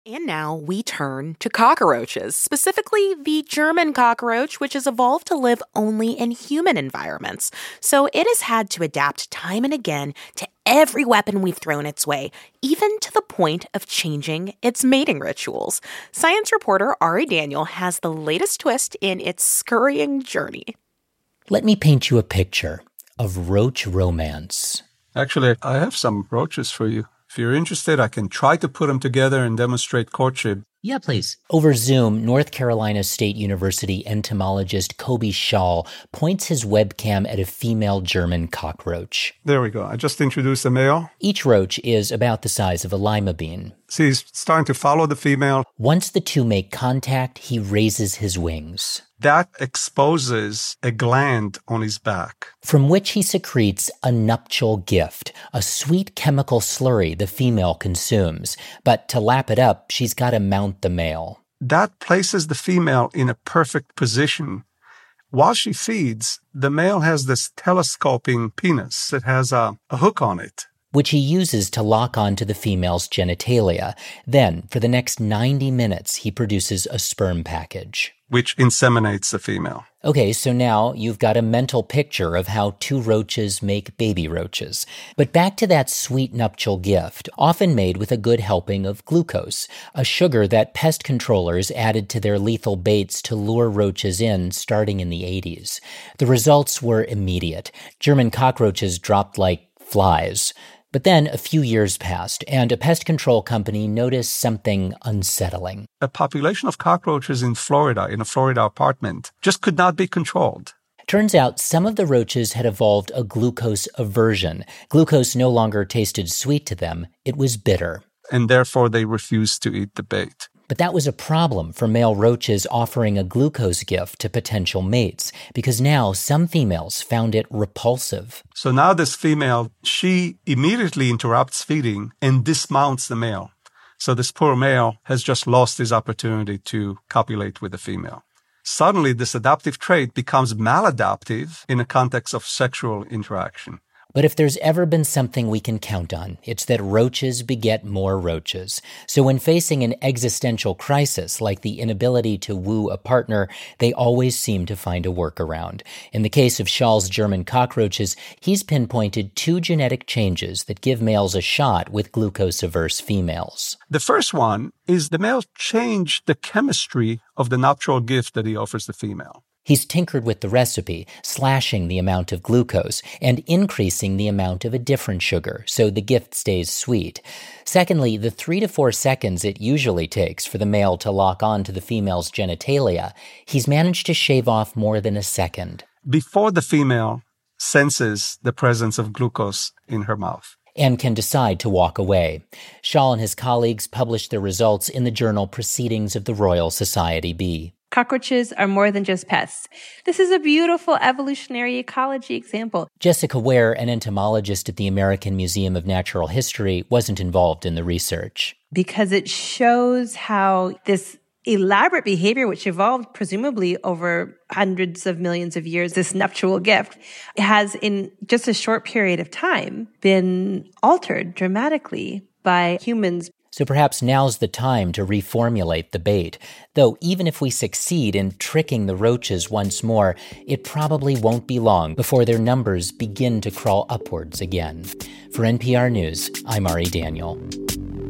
And now we turn to cockroaches, specifically the German cockroach, which has evolved to live only in human environments. So it has had to adapt time and again to every weapon we've thrown its way, even to the point of changing its mating rituals. Science reporter Ari Daniel has the latest twist in its scurrying journey. Let me paint you a picture of roach romance. Actually, I have some roaches for you. If you're interested, I can try to put them together and demonstrate courtship. Yeah, please. Over Zoom, North Carolina State University entomologist Kobe Schall points his webcam at a female German cockroach. There we go. I just introduced the male. Each roach is about the size of a lima bean. See, he's starting to follow the female. Once the two make contact, he raises his wings. That exposes a gland on his back, from which he secretes a nuptial gift, a sweet chemical slurry the female consumes. But to lap it up, she's got to mount the male. That places the female in a perfect position. While she feeds, the male has this telescoping penis that has a hook on it, which he uses to lock onto the female's genitalia. Then, for the next 90 minutes, he produces a sperm package, which inseminates the female. Okay, so now you've got a mental picture of how two roaches make baby roaches. But back to that sweet nuptial gift, often made with a good helping of glucose, a sugar that pest controllers added to their lethal baits to lure roaches in starting in the 80s. The results were immediate. German cockroaches dropped like flies. But then a few years passed, and a pest control company noticed something unsettling. A population of cockroaches in Florida, in a Florida apartment, just could not be controlled. Turns out some of the roaches had evolved a glucose aversion. Glucose no longer tasted sweet to them, it was bitter. And therefore they refused to eat the bait. But that was a problem for male roaches offering a glucose gift to potential mates, because now some females found it repulsive. So now this female, she immediately interrupts feeding and dismounts the male. So this poor male has just lost his opportunity to copulate with the female. Suddenly, this adaptive trait becomes maladaptive in a context of sexual interaction. But if there's ever been something we can count on, it's that roaches beget more roaches. So when facing an existential crisis like the inability to woo a partner, they always seem to find a workaround. In the case of Schall's German cockroaches, he's pinpointed two genetic changes that give males a shot with glucose-averse females. The first one is the male changed the chemistry of the nuptial gift that he offers the female. He's tinkered with the recipe, slashing the amount of glucose and increasing the amount of a different sugar, so the gift stays sweet. Secondly, the 3 to 4 seconds it usually takes for the male to lock on to the female's genitalia, he's managed to shave off more than a second. Before the female senses the presence of glucose in her mouth. And can decide to walk away. Schall and his colleagues published their results in the journal Proceedings of the Royal Society B. Cockroaches are more than just pests. This is a beautiful evolutionary ecology example. Jessica Ware, an entomologist at the American Museum of Natural History, wasn't involved in the research. Because it shows how this elaborate behavior, which evolved presumably over hundreds of millions of years, this nuptial gift, has in just a short period of time been altered dramatically by humans. So perhaps now's the time to reformulate the bait. Though even if we succeed in tricking the roaches once more, it probably won't be long before their numbers begin to crawl upwards again. For NPR News, I'm Ari Daniel.